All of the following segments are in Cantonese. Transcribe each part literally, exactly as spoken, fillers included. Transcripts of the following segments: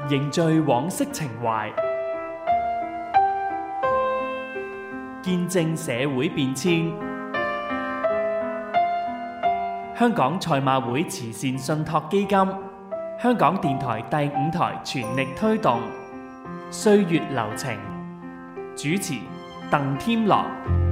凝聚往昔情懷，見證社會變遷。香港賽馬會慈善信託基金、香港電台第五台全力推動歲月流情。主持鄧添樂。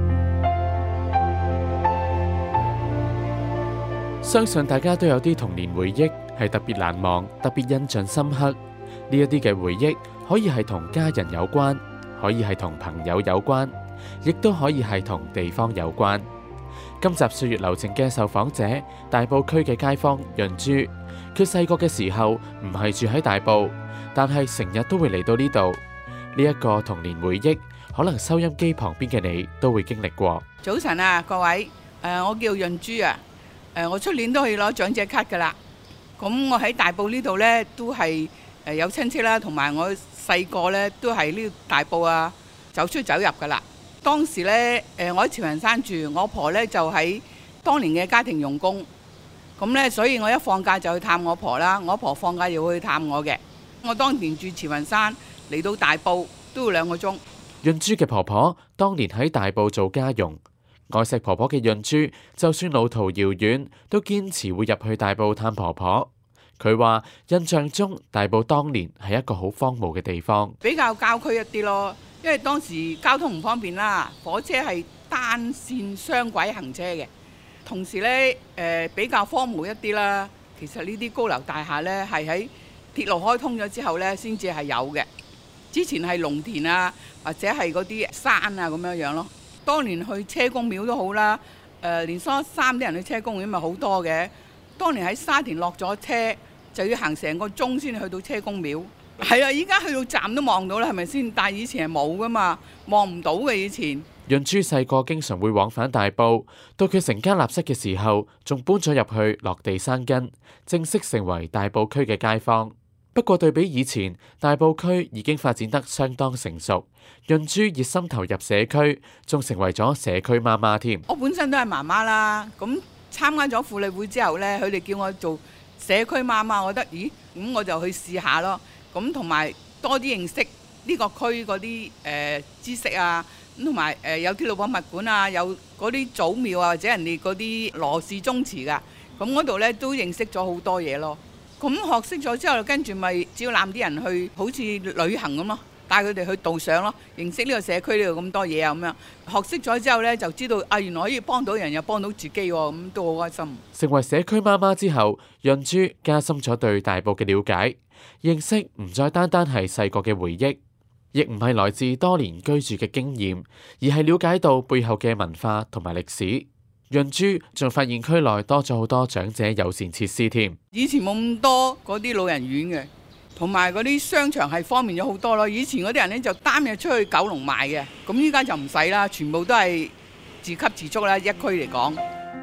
相信大家都有啲童年回憶係特別難忘、特別印象深刻。呢一啲嘅回憶可以係同家人有關，可以係同朋友有關，亦都可以係同地方有關。今集歲月流情嘅受訪者，大埔區嘅街坊潤珠，佢細個嘅時候唔係住喺大埔，但係成日都會嚟到呢度。呢一個童年回憶，可能收音機旁邊嘅你都會經歷過。 早晨啊，各位，誒，我叫潤珠啊，誒，我出年都去攞長者卡噶啦。咁我喺大埔呢度呢，都係誒有親戚啦，同埋我細個呢都係呢大埔啊，走出走入噶啦。當時呢，誒我喺慈雲山住，我婆呢就喺當年嘅家庭傭工，咁呢，所以我一放假就去探我婆啦，我婆放假又會去探我嘅。我當年住慈雲山，嚟到大埔都要兩個鐘。 潤珠嘅婆婆當年喺大埔做家傭，愛錫婆婆嘅潤珠，就算路途遙遠，都堅持會入去大埔探婆婆。佢話印象中大埔當年係一個好荒蕪嘅地方， 比較郊區一啲咯。因為當時交通唔方便啦，火車係單線雙軌行車嘅，同時呢，誒、呃、比較荒蕪一啲啦。其實呢啲高樓大廈呢，係喺鐵路開通咗之後呢先至係有嘅。之前係農田啊，或者係嗰啲山啊咁樣樣咯。當年去車公廟都好啦，誒、呃、年初三啲人去車公廟咪好多嘅。當年喺沙田落咗車就要行成個鐘先去到車公廟。係啊，依家去到站都望到啦，係咪先？但係以前係冇噶嘛，望唔到嘅以前。 潤珠細個經常會往返大埔，到佢成家立室嘅時候，仲搬咗入去落地生根，正式成為大埔區嘅街坊。不過對比以前，大埔區已經發展得相當成熟。潤珠熱心投入社區，仲成為咗社區媽媽添。 我本身都係媽媽啦，咁參加咗婦女會之後呢，佢哋叫我做社區媽媽，我覺得咦，咁我就去試下咯。咁同埋多啲認識呢個區嗰啲誒知識啊，咁同埋誒有啲老博物館啊，有嗰啲祖廟啊，或者人哋嗰啲羅氏宗祠噶，咁嗰度呢都認識咗好多嘢咯。咁學識咗之後，跟住咪招攬啲人去，好似旅行咁咯，帶佢哋去導賞咯，認識呢個社區呢度咁多嘢啊咁樣。學識咗之後呢，就知道啊，原來可以幫到人又幫到自己喎，咁都好開心。 成為社區媽媽之後，潤珠加深咗對大埔嘅了解，認識唔再單單係細個嘅回憶，亦唔係來自多年居住嘅經驗，而係了解到背後嘅文化同埋歷史。潤珠仲發現區內多咗好多長者友善設施添。 以前冇咁多嗰啲老人院嘅，同埋嗰啲商場係方便咗好多咯。以前嗰啲人呢，就擔日出去九龍賣嘅，咁依家就唔使啦，全部都係自給自足啦。一區嚟講，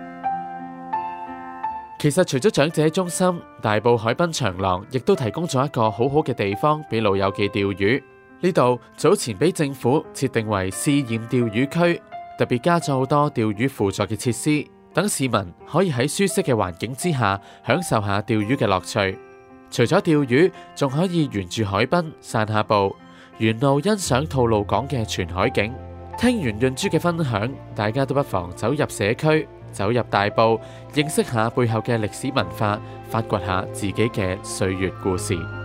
其實除咗長者中心，大埔海濱長廊亦都提供咗一個好好嘅地方俾老友記釣魚。呢度早前俾政府設定為試驗釣魚區，特別加咗好多釣魚輔助嘅設施，等市民可以喺舒適嘅環境之下享受下釣魚嘅樂趣。除咗釣魚，仲可以沿住海濱散下步，沿路欣賞吐露港嘅全海景。聽完潤珠嘅分享，大家都不妨走入社區，走入大埔，認識下背後嘅歷史文化，發掘下自己嘅歲月故事。